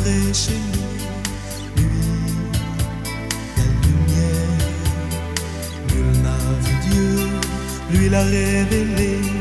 entrer chez nous. Lui, la lumière, nul n'a vu Dieu, lui l'a révélé.